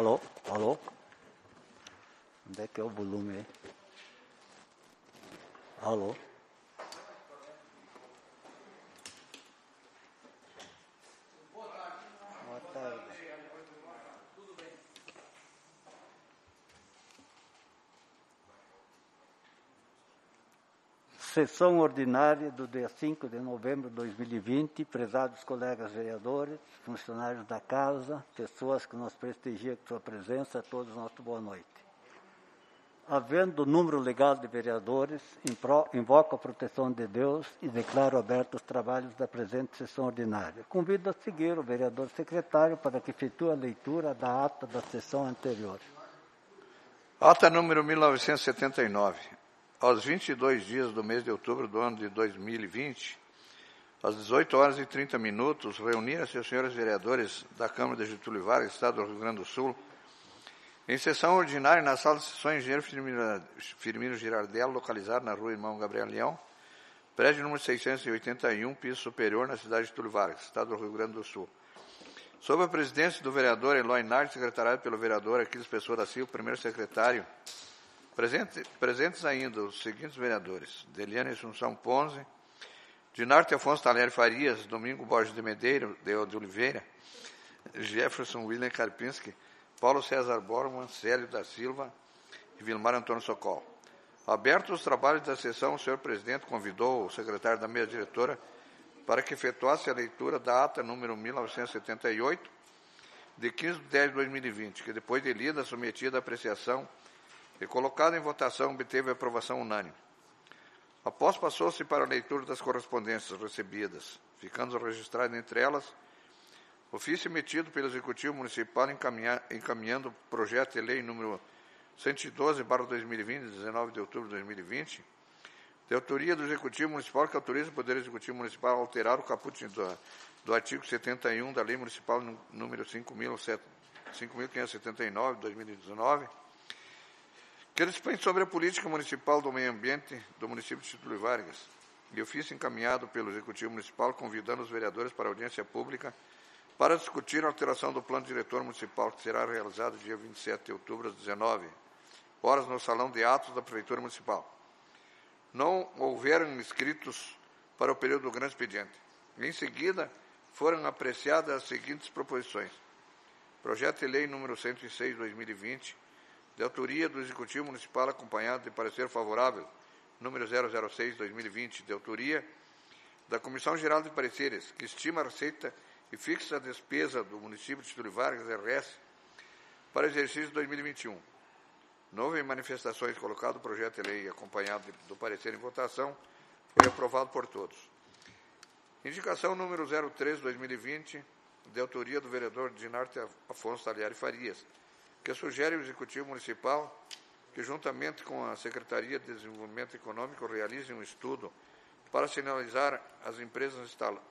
Alô? Alô? Onde é que é o volume aí? Alô? Boa tarde. Sessão ordinária do dia 5 de novembro de 2020, prezados colegas vereadores, funcionários da casa, pessoas que nos prestigiam com sua presença, a todos nosso boa noite. Havendo número legal de vereadores, invoco a proteção de Deus e declaro abertos os trabalhos da presente sessão ordinária. Convido a seguir o vereador secretário para que efetue a leitura da ata da sessão anterior. Ata número 1979. Aos 22 dias do mês de outubro do ano de 2020, às 18 horas e 30 minutos, reuniram-se os senhores vereadores da Câmara de Getúlio Vargas, Estado do Rio Grande do Sul, em sessão ordinária na sala de sessões Engenheiro Firmino Girardello, localizada na rua Irmão Gabriel Leão, prédio número 681, piso superior, na cidade de Getúlio Vargas, Estado do Rio Grande do Sul. Sob a presidência do vereador Eloy Nardi, secretariado pelo vereador Aquiles Pessoa da Silva, primeiro secretário, presentes ainda os seguintes vereadores: Deliane Assunção Ponzi, Dinarte Afonso Talieri Farias, Domingo Borges de Medeiro de Oliveira, Jefferson William Karpinski, Paulo César Borman, Célio da Silva e Vilmar Antônio Socol. Abertos os trabalhos da sessão, o senhor presidente convidou o secretário da mesa diretora para que efetuasse a leitura da ata número 1978, de 15 de 10 de 2020, que depois de lida, submetida à apreciação e colocada em votação, obteve aprovação unânime. Após passou-se para a leitura das correspondências recebidas, ficando registrado entre elas ofício emitido pelo Executivo Municipal encaminhando o projeto de lei número 112/2020, de 19 de outubro de 2020, de autoria do Executivo Municipal, que autoriza o Poder Executivo Municipal a alterar o caput do artigo 71 da Lei Municipal número 5.579, de 2019, que dispõe sobre a política municipal do meio ambiente do município de Getúlio Vargas, e ofício encaminhado pelo Executivo Municipal convidando os vereadores para audiência pública para discutir a alteração do plano diretor municipal, que será realizado dia 27 de outubro, às 19 horas, no Salão de Atos da Prefeitura Municipal. Não houveram inscritos para o período do grande expediente. Em seguida, foram apreciadas as seguintes proposições: projeto de lei número 106, 2020, de autoria do Executivo Municipal, acompanhado de parecer favorável, número 006, 2020, de autoria da Comissão Geral de Pareceres, que estima a receita e fixa a despesa do município de Getúlio Vargas, RS, para o exercício 2021. Não houve manifestações, colocado o projeto de lei acompanhado do parecer em votação, foi aprovado por todos. Indicação número 03, 2020, de autoria do vereador Dinarte Afonso Talieri Farias, que sugere ao Executivo Municipal que, juntamente com a Secretaria de Desenvolvimento Econômico, realize um estudo para sinalizar as empresas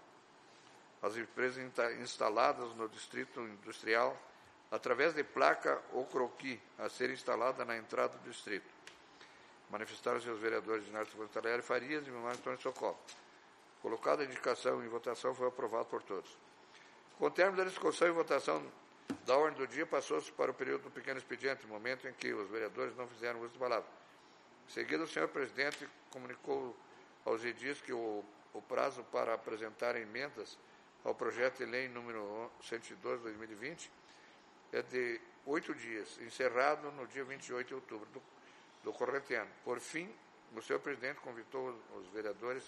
instaladas no Distrito Industrial através de placa ou croquis a ser instalada na entrada do distrito. Manifestaram-se os vereadores Dinarte Afonso Talieri Farias e Vilmar Antônio Socol. Colocada a indicação em votação, foi aprovado por todos. Com o término da discussão e votação da ordem do dia, passou-se para o período do pequeno expediente, momento em que os vereadores não fizeram uso de palavra. Em seguida, o senhor presidente comunicou aos edis que o prazo para apresentar emendas ao projeto de lei número 112, 2020, é de 8 dias, encerrado no dia 28 de outubro do corrente ano. Por fim, o senhor presidente convocou os vereadores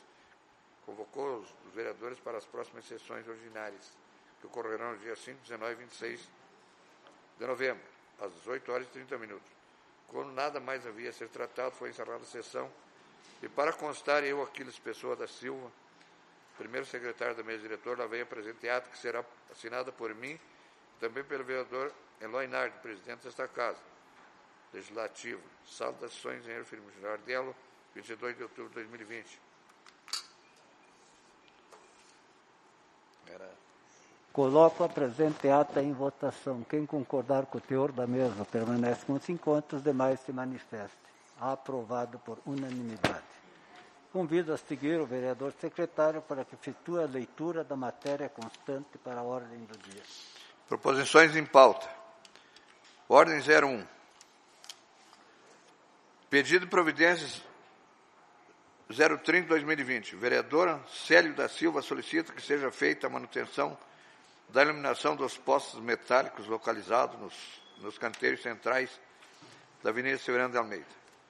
para as próximas sessões ordinárias, que ocorrerão nos dias 5, 19 e 26 de novembro, às 18 horas e 30 minutos. Quando nada mais havia a ser tratado, foi encerrada a sessão, e para constar, eu, Aquiles Pessoa da Silva, primeiro secretário da mesa diretora, lavei a presente ata, que será assinada por mim, também pelo vereador Eloy Nardi, presidente desta Casa Legislativa, sala das sessões Engenheiro Firmino Girardello, 22 de outubro de 2020. Coloco a presente ata em votação. Quem concordar com o teor da mesma permanece com 5, os demais se manifestem. Aprovado por unanimidade. Convido a seguir o vereador secretário para que efetue a leitura da matéria constante para a ordem do dia. Proposições em pauta. Ordem 01. Pedido de providências 030/2020. Vereadora Célio da Silva solicita que seja feita a manutenção da iluminação dos postes metálicos localizados nos canteiros centrais da Avenida Severino de Almeida.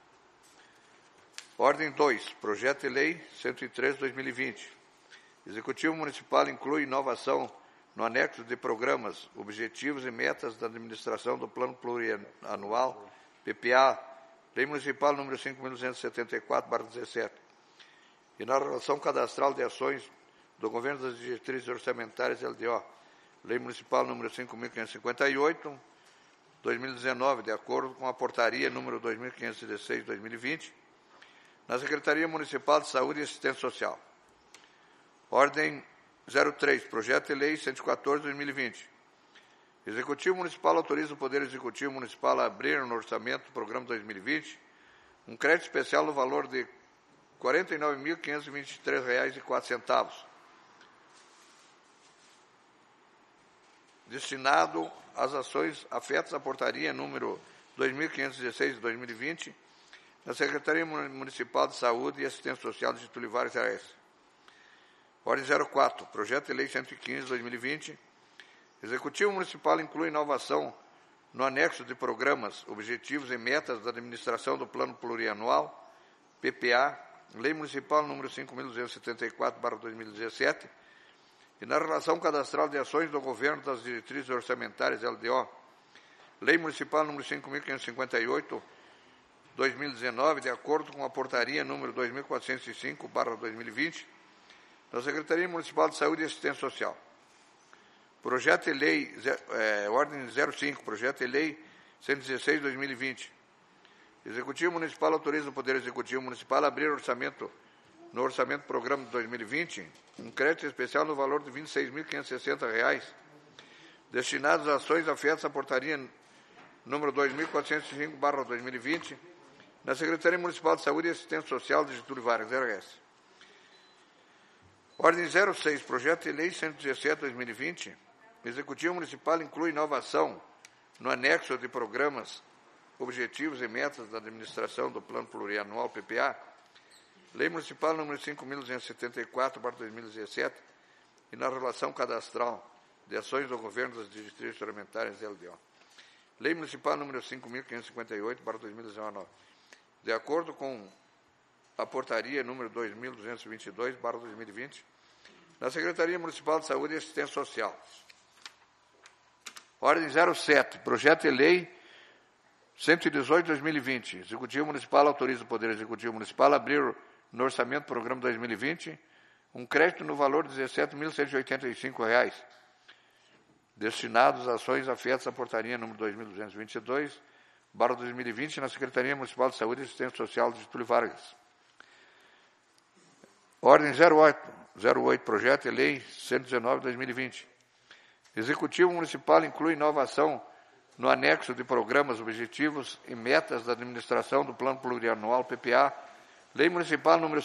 Ordem 2. Projeto de Lei 103/2020. Executivo Municipal inclui inovação no anexo de programas, objetivos e metas da administração do Plano Plurianual, PPA, Lei Municipal número 5.274/17, e na relação cadastral de ações do Governo das Diretrizes Orçamentárias LDO, Lei Municipal número 5.558, 2019, de acordo com a portaria número 2.516/2020, na Secretaria Municipal de Saúde e Assistência Social. Ordem 03, Projeto de Lei 114/2020. Executivo Municipal autoriza o Poder Executivo Municipal a abrir no orçamento do Programa 2020 um crédito especial no valor de R$ 49.523,04, destinado às ações afetas à portaria número 2.516/2020, da Secretaria Municipal de Saúde e Assistência Social de Getúlio Vargas A.S. Ordem 04, Projeto de Lei 115/2020. Executivo Municipal inclui inovação no anexo de programas, objetivos e metas da administração do Plano Plurianual, PPA, Lei Municipal número 5.274/2017, e na relação cadastral de ações do Governo das Diretrizes Orçamentárias LDO, Lei Municipal número 5.558/2019, de acordo com a portaria número 2.405/2020, da Secretaria Municipal de Saúde e Assistência Social. Projeto de Lei, Ordem 05, Projeto de Lei 116/2020. Executivo Municipal autoriza o Poder Executivo Municipal a abrir no Orçamento Programa de 2020, um crédito especial no valor de R$ 26.560, destinados a ações afetas à portaria número 2.405/2020, na Secretaria Municipal de Saúde e Assistência Social de Getúlio Vargas, RS. Ordem 06, Projeto de Lei 117/2020. Executivo Municipal inclui inovação no anexo de programas, objetivos e metas da administração do Plano Plurianual, PPA, Lei Municipal número 5.274/2017, e na relação cadastral de ações do Governo das Diretrizes Orçamentárias LDO. Lei Municipal número 5.558/2019. De acordo com a portaria número 2.222/2020, na Secretaria Municipal de Saúde e Assistência Social. Ordem 07, Projeto de Lei 118/2020. Executivo Municipal autoriza o Poder Executivo Municipal a abrir no Orçamento Programa 2020 um crédito no valor de R$ 17.185, destinados a ações afetas à portaria número 2.222/2020, na Secretaria Municipal de Saúde e Assistência Social de Getúlio Vargas. Ordem 08, Projeto de Lei 119/2020. Executivo Municipal inclui inovação no anexo de programas, objetivos e metas da administração do Plano Plurianual, PPA, Lei Municipal número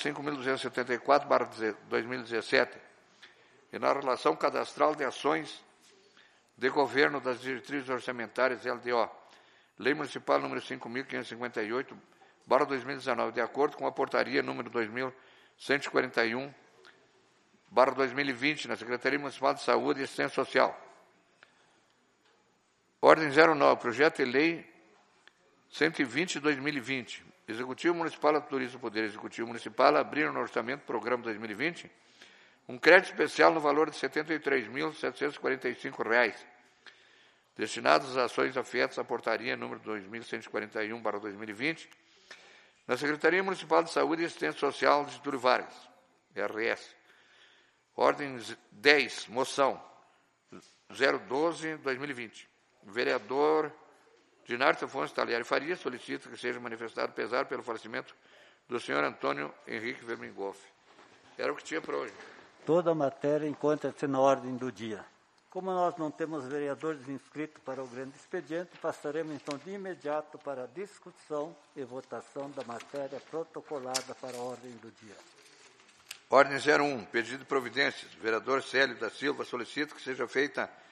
5.274/2017, e na relação cadastral de ações de governo das diretrizes orçamentárias LDO, Lei Municipal número 5.558/2019, de acordo com a portaria número 2.141/2020, na Secretaria Municipal de Saúde e Assistência Social. Ordem 09, Projeto de Lei 120/2020. Executivo Municipal autoriza o Poder Executivo Municipal a abrir no Orçamento Programa 2020 um crédito especial no valor de R$ 73.745, destinados às ações afetas à portaria número 2.141/2020, na Secretaria Municipal de Saúde e Assistência Social de Getúlio Vargas, RS. Ordem 10, moção 012/2020. Vereador Dinarto Afonso Taliari Faria solicita que seja manifestado pesar pelo falecimento do senhor Antônio Henrique Vermingoff. Era o que tinha para hoje. Toda a matéria encontra-se na ordem do dia. Como nós não temos vereadores inscritos para o grande expediente, passaremos então de imediato para a discussão e votação da matéria protocolada para a ordem do dia. Ordem 01, pedido de providências. Vereador Célio da Silva solicita que seja feita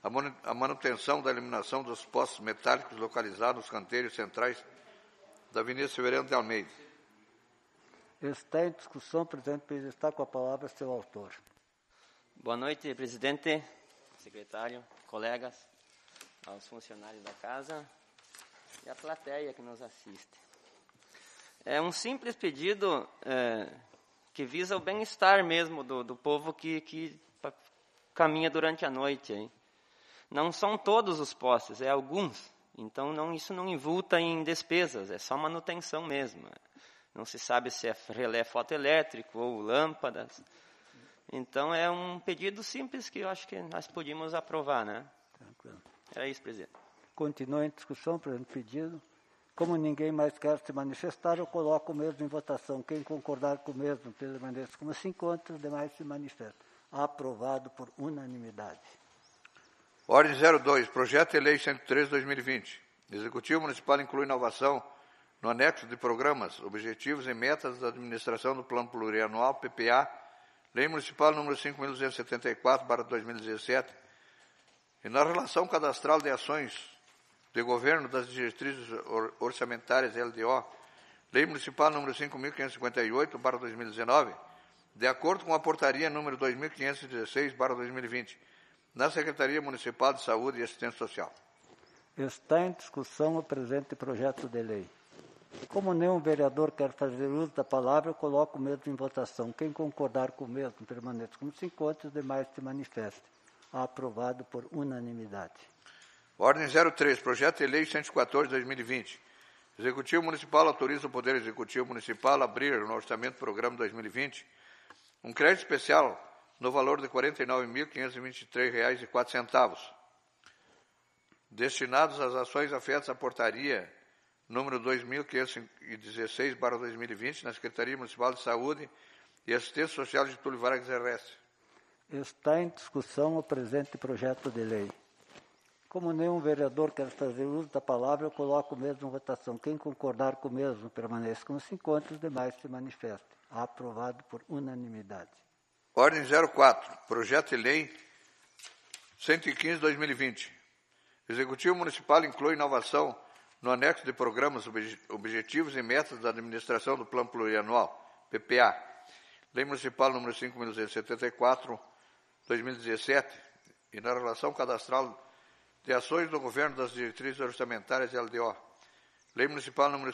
a manutenção da eliminação dos postes metálicos localizados nos canteiros centrais da Avenida Severiano de Almeida. Está em discussão, presidente, está com a palavra seu autor. Boa noite, presidente, secretário, colegas, aos funcionários da casa e à plateia que nos assiste. É um simples pedido que visa o bem-estar mesmo do povo que caminha durante a noite. Hein? Não são todos os postes, é alguns. Então, isso não invulta em despesas, é só manutenção mesmo. Não se sabe se é relé fotoelétrico ou lâmpadas. Então, é um pedido simples que eu acho que nós podíamos aprovar, né? Tranquilo. É isso, presidente. Continua em discussão, presidente, pedido. Como ninguém mais quer se manifestar, eu coloco o mesmo em votação. Quem concordar com o mesmo permaneça como se encontra, os demais se manifestam. Aprovado por unanimidade. Ordem 02, Projeto de Lei 103/2020. Executivo Municipal inclui inovação no anexo de programas, objetivos e metas da administração do Plano Plurianual, PPA, Lei Municipal número 5.274/2017, e na relação cadastral de ações de governo das diretrizes orçamentárias LDO, Lei Municipal número 5.558/2019, de acordo com a portaria número 2.516/2020, na Secretaria Municipal de Saúde e Assistência Social. Está em discussão o presente projeto de lei. Como nenhum vereador quer fazer uso da palavra, eu coloco o mesmo em votação. Quem concordar com o mesmo permaneça como se encontra, os demais se manifestem. Aprovado por unanimidade. Ordem 03, Projeto de Lei 114/2020. Executivo Municipal autoriza o Poder Executivo Municipal a abrir no Orçamento Programa 2020 um crédito especial no valor de R$ 49.523,04, destinados às ações afetas à portaria número 2.516/2020, na Secretaria Municipal de Saúde e Assistência Social de Getúlio Vargas RS. Está em discussão o presente projeto de lei. Como nenhum vereador quer fazer uso da palavra, eu coloco o mesmo em votação. Quem concordar com o mesmo permaneça como se encontra, os demais se manifestem. Aprovado por unanimidade. Ordem 04, Projeto de Lei 115/2020. Executivo Municipal inclui inovação no anexo de programas, objetivos e metas da administração do Plano Plurianual, PPA, Lei Municipal número 5.274/2017, e na relação cadastral de ações do governo das diretrizes orçamentárias LDO, Lei Municipal número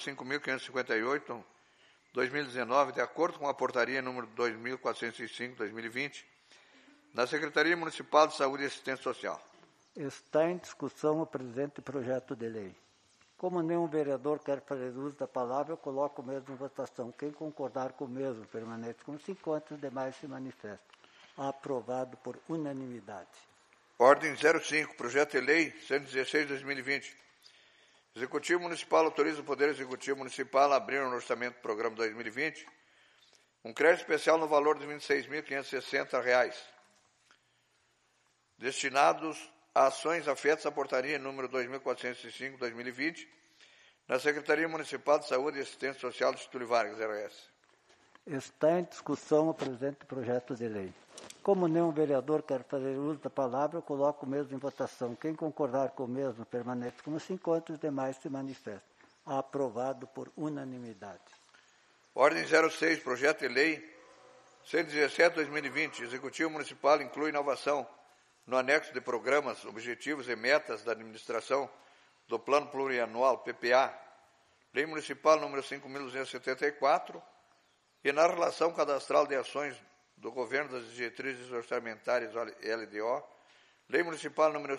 5.558/2019, de acordo com a portaria número 2.405/2020, na Secretaria Municipal de Saúde e Assistência Social. Está em discussão o presente projeto de lei. Como nenhum vereador quer fazer uso da palavra, eu coloco o mesmo em votação. Quem concordar com o mesmo permanece como se encontra, os demais se manifestam. Aprovado por unanimidade. Ordem 05, Projeto de Lei 116/2020. Executivo Municipal autoriza o Poder Executivo Municipal a abrir no Orçamento do Programa 2020 um crédito especial no valor de R$ 26.560, destinados a ações afetas à portaria número 2.405/2020, na Secretaria Municipal de Saúde e Assistência Social de Getúlio Vargas RS. Está em discussão o presente projeto de lei. Como nenhum vereador quer fazer uso da palavra, eu coloco o mesmo em votação. Quem concordar com o mesmo permanece como se encontra, os demais se manifestam. Aprovado por unanimidade. Ordem 06, Projeto de Lei 117/2020. Executivo Municipal inclui inovação no anexo de programas, objetivos e metas da administração do Plano Plurianual, PPA, Lei Municipal número 5.274, e na relação cadastral de ações do governo das diretrizes orçamentárias LDO, Lei Municipal número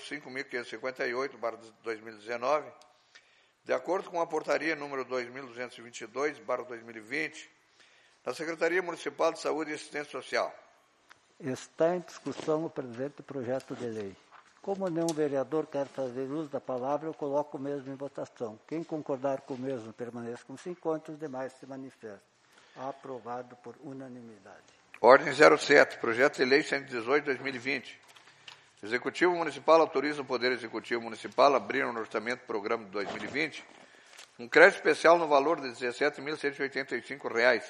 5.558/2019, de acordo com a portaria número 2.222/2020, na Secretaria Municipal de Saúde e Assistência Social. Está em discussão o presente projeto de lei. Como nenhum vereador quer fazer uso da palavra, eu coloco o mesmo em votação. Quem concordar com o mesmo permaneça como se encontra, os demais se manifestam. Aprovado por unanimidade. Ordem 07, Projeto de Lei 118/2020. Executivo Municipal autoriza o Poder Executivo Municipal a abrir no Orçamento do Programa de 2020 um crédito especial no valor de R$ 17.185,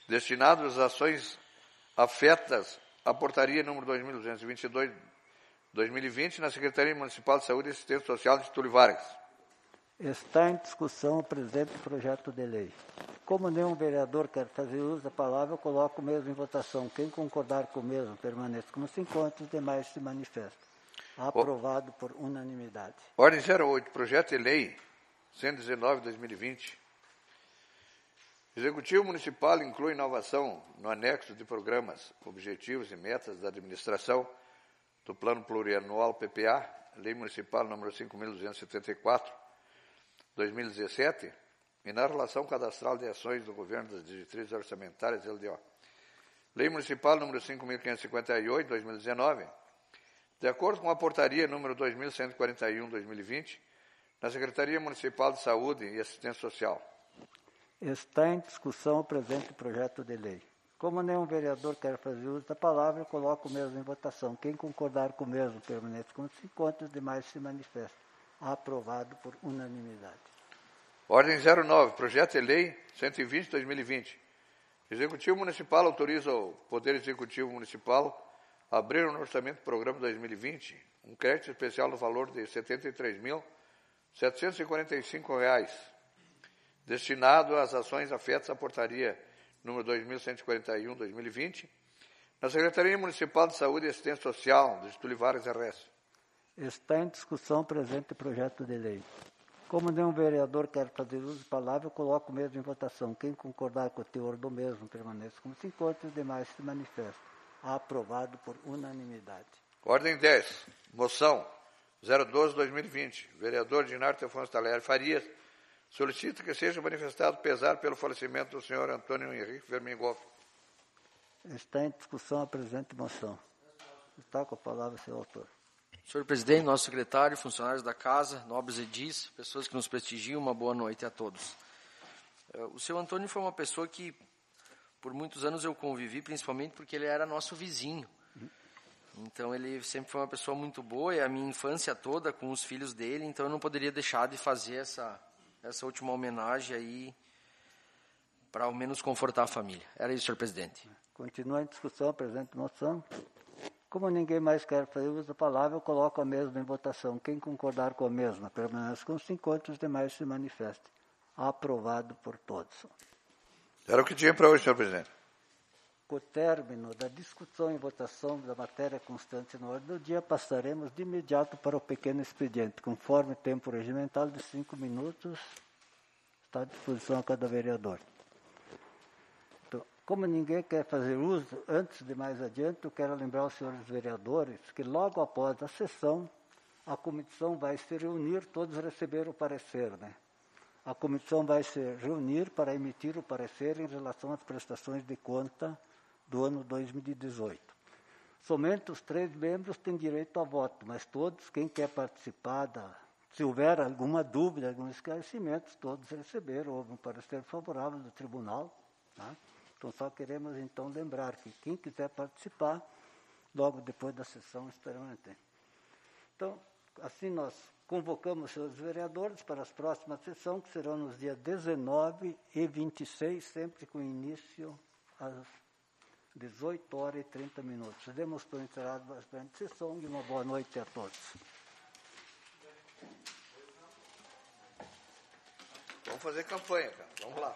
destinado às ações afetas à portaria número 2.222/2020, 2020, na Secretaria Municipal de Saúde e Assistência Social de Getúlio Vargas. Está em discussão o presente projeto de lei. Como nenhum vereador quer fazer uso da palavra, eu coloco o mesmo em votação. Quem concordar com o mesmo permanece como se encontra, os demais se manifestam. Aprovado por unanimidade. Ordem 08, projeto de lei 119/2020. Executivo Municipal inclui inovação no anexo de programas, objetivos e metas da administração do Plano Plurianual PPA, Lei Municipal número 5.274, 2017, e na Relação Cadastral de Ações do Governo das Diretrizes Orçamentárias, LDO. Lei Municipal número 5.558, 2019, de acordo com a Portaria número 2.141, 2020, na Secretaria Municipal de Saúde e Assistência Social. Está em discussão o presente projeto de lei. Como nenhum vereador quer fazer uso da palavra, eu coloco o mesmo em votação. Quem concordar com o mesmo permanece como se encontra, os demais se manifestam. Aprovado por unanimidade. Ordem 09, projeto de lei 120/2020. Executivo Municipal autoriza o Poder Executivo Municipal a abrir no orçamento do programa 2020 um crédito especial no valor de R$ 73.745, destinado às ações afetas à portaria número 2141, 2020, na Secretaria Municipal de Saúde e Assistência Social de Getúlio Vargas RS. Está em discussão o presente projeto de lei. Como nenhum vereador quer fazer uso da palavra, eu coloco o mesmo em votação. Quem concordar com o teor do mesmo permanece como se encontra, os demais se manifestam. Aprovado por unanimidade. Ordem 10, moção 012/2020. Vereador Dinarto Afonso Talher Farias solicita que seja manifestado pesar pelo falecimento do senhor Antônio Henrique Vermingoff. Está em discussão a presente moção. Está com a palavra, senhor autor. Senhor presidente, nosso secretário, funcionários da casa, nobres edis, pessoas que nos prestigiam, uma boa noite a todos. O senhor Antônio foi uma pessoa que, por muitos anos, eu convivi, principalmente porque ele era nosso vizinho. Então, ele sempre foi uma pessoa muito boa, e a minha infância toda com os filhos dele, então eu não poderia deixar de fazer essa última homenagem aí, para ao menos confortar a família. Era isso, senhor presidente. Continua em discussão a presente moção. Como ninguém mais quer fazer uso da palavra, eu coloco a mesma em votação. Quem concordar com a mesma permanece como se encontra, os demais se manifestem. Aprovado por todos. Era o que tinha para hoje, senhor presidente. Com o término da discussão e votação da matéria constante na ordem do dia, passaremos de imediato para o pequeno expediente. Conforme o tempo regimental de 5 minutos, está à disposição a cada vereador. Então, como ninguém quer fazer uso, antes de mais adiante, eu quero lembrar aos senhores vereadores que logo após a sessão, a comissão vai se reunir, todos receberam o parecer, né? A comissão vai se reunir para emitir o parecer em relação às prestações de conta do ano 2018. Somente os 3 membros têm direito a voto, mas todos, quem quer participar, se houver alguma dúvida, algum esclarecimento, todos receberam, houve um parecer favorável do tribunal. Tá? Então, só queremos, então, lembrar que quem quiser participar, logo depois da sessão, estarão atentos. Então, assim nós convocamos os vereadores para as próximas sessões, que serão nos dias 19 e 26, sempre com início às 18h30. Demos por encerrado a presente sessão e uma boa noite a todos. Vamos fazer campanha, cara. Vamos lá.